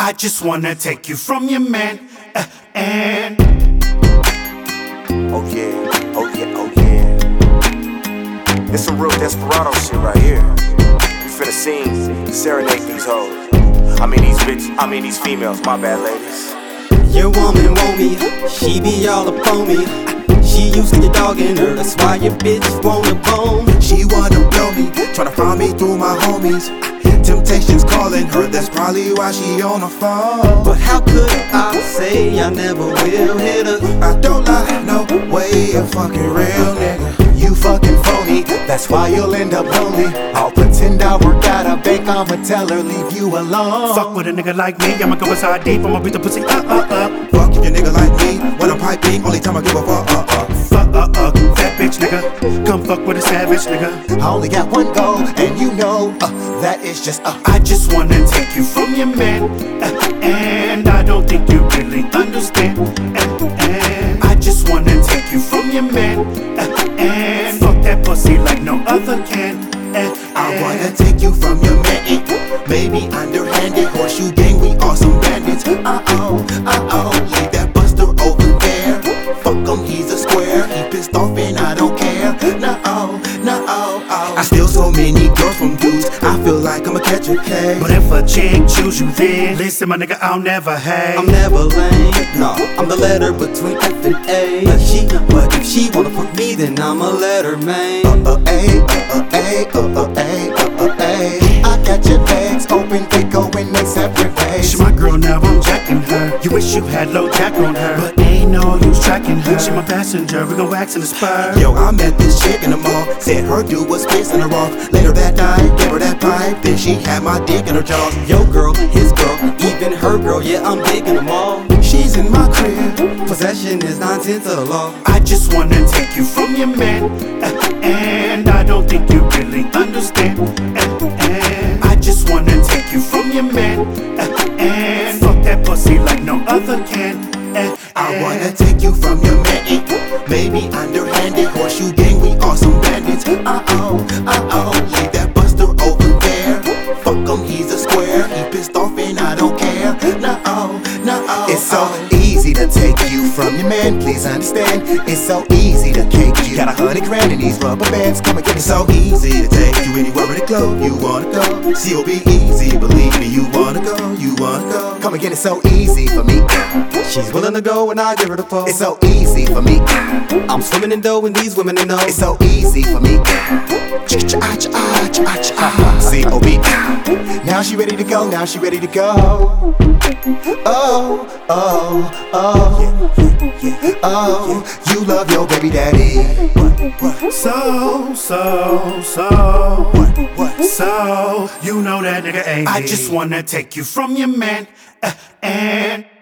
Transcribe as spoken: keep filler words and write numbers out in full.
I just wanna take you from your man, uh, and oh yeah, oh yeah, oh yeah. It's some real desperado shit right here. We finna sing, serenade these hoes. I mean these bitches, I mean these females, my bad ladies. Your woman want me, she be all up on me. She used to get dogging her, that's why your bitch wanna bone. She wanna blow me, tryna find me through my homies. Temptation's calling her, that's probably why she on the phone. But how could I say I never will hit her? I don't lie, no way, a fucking real nigga. You fucking phony, that's why you'll end up lonely. I'll pretend I work at a bank, I'ma tell her leave you alone. Fuck with a nigga like me, I'ma go inside deep, I'ma beat the pussy uh uh uh. Fuck if your nigga like me, when I'm piping, only time I give a fuck uh uh. Fuck uh uh, that bitch nigga, come fuck with a savage nigga. I only got one goal, and you know, uh, that is just uh. I just wanna take you from your man, uh, and I don't think you really understand. Uh, and I just wanna take you from your man, uh, and fuck that pussy like no other can. Uh, I wanna take you from your man, maybe underhanded. Horseshoe gang, we are some bandits. Uh oh, uh oh, leave that buster over there. Fuck him, he's a square. He pissed off and I don't care. No, no, oh. I steal so many girls from dudes, I feel like I'ma catch a case. But if a chick choose you, then listen, my nigga, I'll never hate. I'm never lame, no, I'm the letter between F and A. But she, but if she wanna fuck me, then I'ma let her, man. Uh uh A, uh uh A, uh uh A, uh uh A. I got your legs open, they go in they separate ways. She my girl now, I'm jacking her. You wish you had low jack on her, but ain't no use tracking her. She my passenger, we gon' wax in the spur. Yo, I met this chick in the mall, said her dude was pissing her off. Later that night, gave her that pipe, then she had my dick in her jaws. Yo girl, his girl, even her girl, yeah, I'm digging them all. She's in my crib, Possession is nine tenths of the law. I just wanna take you from your man, uh, and I don't think you really understand. Uh, and I just wanna take you from your man, uh, and fuck that pussy like no other can. Uh, I wanna take you from your man, maybe underhanded. Horseshoe gang, we are some bandits. Uh oh, uh oh, leave that buster over there. Fuck him, he's a square. He pissed off and I don't care. No, no, it's so easy to take you from your man, please understand. It's so easy to cake you. Got a hundred grand in these rubber bands, come and get it. So easy to take you anywhere in the globe you wanna go. C O B easy, believe me, you wanna go, you wanna go. Come and get it, so easy for me. She's willing to go and I give her the pole. It's so easy for me. I'm swimming in dough and these women they know. It's so easy for me. C O B. Now she ready to go, now she ready to go. Oh, oh, oh, oh, you love your baby daddy. So, so, so, so, you know that nigga ain't. I just wanna take you from your man, uh, and